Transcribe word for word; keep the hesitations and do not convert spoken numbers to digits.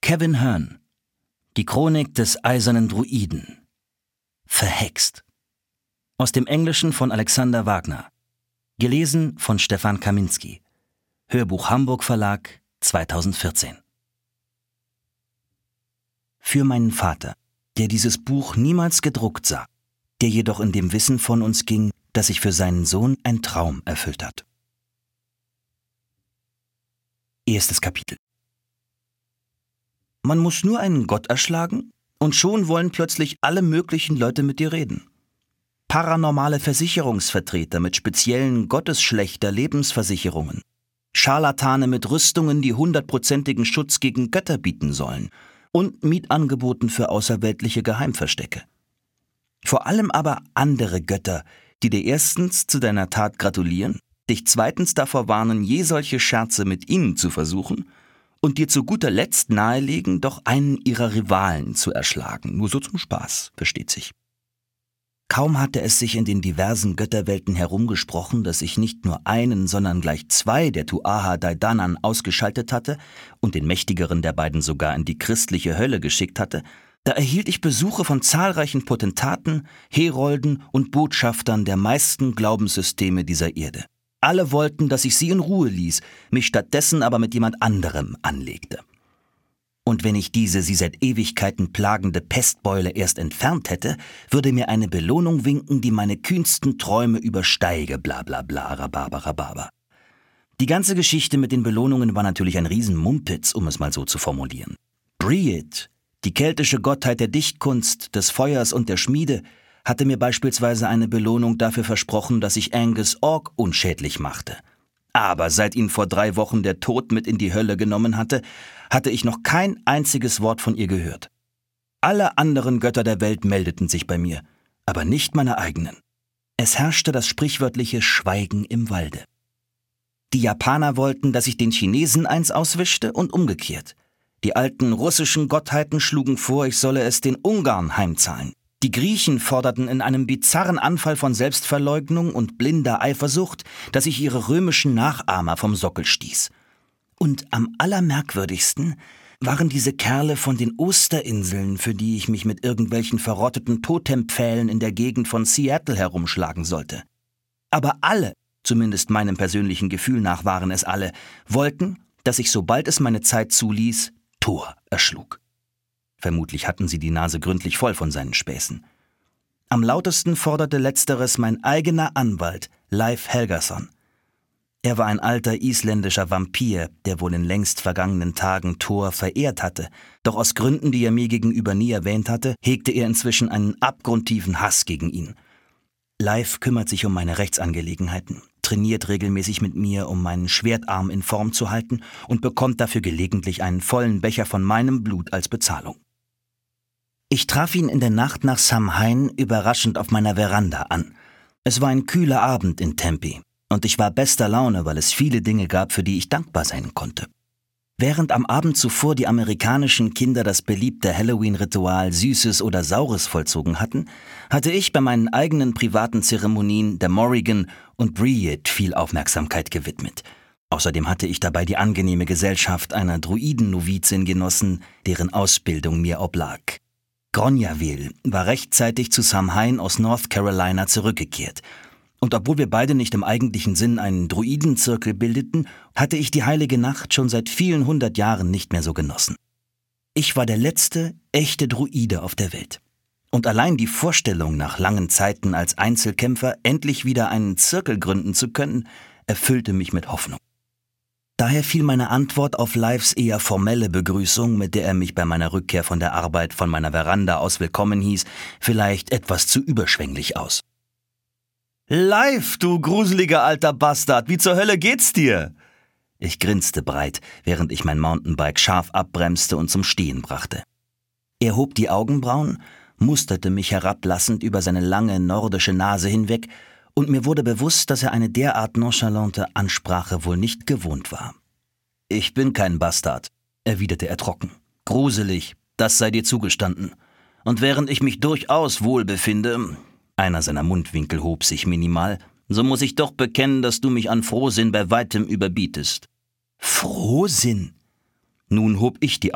Kevin Hearne. Die Chronik des Eisernen Druiden. Verhext. Aus dem Englischen von Alexander Wagner. Gelesen von Stefan Kaminski. Hörbuch Hamburg Verlag zweitausendvierzehn. Für meinen Vater, der dieses Buch niemals gedruckt sah, der jedoch in dem Wissen von uns ging, dass sich für seinen Sohn ein Traum erfüllt hat. Erstes Kapitel. Man muss nur einen Gott erschlagen und schon wollen plötzlich alle möglichen Leute mit dir reden. Paranormale Versicherungsvertreter mit speziellen gottesschlechter Lebensversicherungen. Scharlatane mit Rüstungen, die hundertprozentigen Schutz gegen Götter bieten sollen. Und Mietangeboten für außerweltliche Geheimverstecke. Vor allem aber andere Götter, die dir erstens zu deiner Tat gratulieren, dich zweitens davor warnen, je solche Scherze mit ihnen zu versuchen und dir zu guter Letzt nahelegen, doch einen ihrer Rivalen zu erschlagen. Nur so zum Spaß, versteht sich. Kaum hatte es sich in den diversen Götterwelten herumgesprochen, dass ich nicht nur einen, sondern gleich zwei der Tuatha Dé Danann ausgeschaltet hatte und den mächtigeren der beiden sogar in die christliche Hölle geschickt hatte, da erhielt ich Besuche von zahlreichen Potentaten, Herolden und Botschaftern der meisten Glaubenssysteme dieser Erde. Alle wollten, dass ich sie in Ruhe ließ, mich stattdessen aber mit jemand anderem anlegte. Und wenn ich diese sie seit Ewigkeiten plagende Pestbeule erst entfernt hätte, würde mir eine Belohnung winken, die meine kühnsten Träume übersteige, bla bla bla, rababa, rababa. Die ganze Geschichte mit den Belohnungen war natürlich ein Riesenmumpitz, um es mal so zu formulieren. Briet, die keltische Gottheit der Dichtkunst, des Feuers und der Schmiede, hatte mir beispielsweise eine Belohnung dafür versprochen, dass ich Angus Orc unschädlich machte. Aber seit ihn vor drei Wochen der Tod mit in die Hölle genommen hatte, hatte ich noch kein einziges Wort von ihr gehört. Alle anderen Götter der Welt meldeten sich bei mir, aber nicht meine eigenen. Es herrschte das sprichwörtliche Schweigen im Walde. Die Japaner wollten, dass ich den Chinesen eins auswischte und umgekehrt. Die alten russischen Gottheiten schlugen vor, ich solle es den Ungarn heimzahlen. Die Griechen forderten in einem bizarren Anfall von Selbstverleugnung und blinder Eifersucht, dass ich ihre römischen Nachahmer vom Sockel stieß. Und am allermerkwürdigsten waren diese Kerle von den Osterinseln, für die ich mich mit irgendwelchen verrotteten Totempfählen in der Gegend von Seattle herumschlagen sollte. Aber alle, zumindest meinem persönlichen Gefühl nach waren es alle, wollten, dass ich, sobald es meine Zeit zuließ, Thor erschlug. Vermutlich hatten sie die Nase gründlich voll von seinen Späßen. Am lautesten forderte letzteres mein eigener Anwalt, Leif Helgason. Er war ein alter isländischer Vampir, der wohl in längst vergangenen Tagen Thor verehrt hatte, doch aus Gründen, die er mir gegenüber nie erwähnt hatte, hegte er inzwischen einen abgrundtiefen Hass gegen ihn. Leif kümmert sich um meine Rechtsangelegenheiten, trainiert regelmäßig mit mir, um meinen Schwertarm in Form zu halten und bekommt dafür gelegentlich einen vollen Becher von meinem Blut als Bezahlung. Ich traf ihn in der Nacht nach Samhain überraschend auf meiner Veranda an. Es war ein kühler Abend in Tempe und ich war bester Laune, weil es viele Dinge gab, für die ich dankbar sein konnte. Während am Abend zuvor die amerikanischen Kinder das beliebte Halloween-Ritual Süßes oder Saures vollzogen hatten, hatte ich bei meinen eigenen privaten Zeremonien der Morrigan und Briet viel Aufmerksamkeit gewidmet. Außerdem hatte ich dabei die angenehme Gesellschaft einer Druiden-Novizin genossen, deren Ausbildung mir oblag. Gronjavil war rechtzeitig zu Samhain aus North Carolina zurückgekehrt. Und obwohl wir beide nicht im eigentlichen Sinn einen Druidenzirkel bildeten, hatte ich die heilige Nacht schon seit vielen hundert Jahren nicht mehr so genossen. Ich war der letzte, echte Druide auf der Welt. Und allein die Vorstellung, nach langen Zeiten als Einzelkämpfer endlich wieder einen Zirkel gründen zu können, erfüllte mich mit Hoffnung. Daher fiel meine Antwort auf Leifs eher formelle Begrüßung, mit der er mich bei meiner Rückkehr von der Arbeit von meiner Veranda aus willkommen hieß, vielleicht etwas zu überschwänglich aus. »Leif, du gruseliger alter Bastard, wie zur Hölle geht's dir?« Ich grinste breit, während ich mein Mountainbike scharf abbremste und zum Stehen brachte. Er hob die Augenbrauen, musterte mich herablassend über seine lange nordische Nase hinweg, und mir wurde bewusst, dass er eine derart nonchalante Ansprache wohl nicht gewohnt war. »Ich bin kein Bastard«, erwiderte er trocken. »Gruselig, das sei dir zugestanden. Und während ich mich durchaus wohl befinde«, einer seiner Mundwinkel hob sich minimal, »so muss ich doch bekennen, dass du mich an Frohsinn bei weitem überbietest.« »Frohsinn?« Nun hob ich die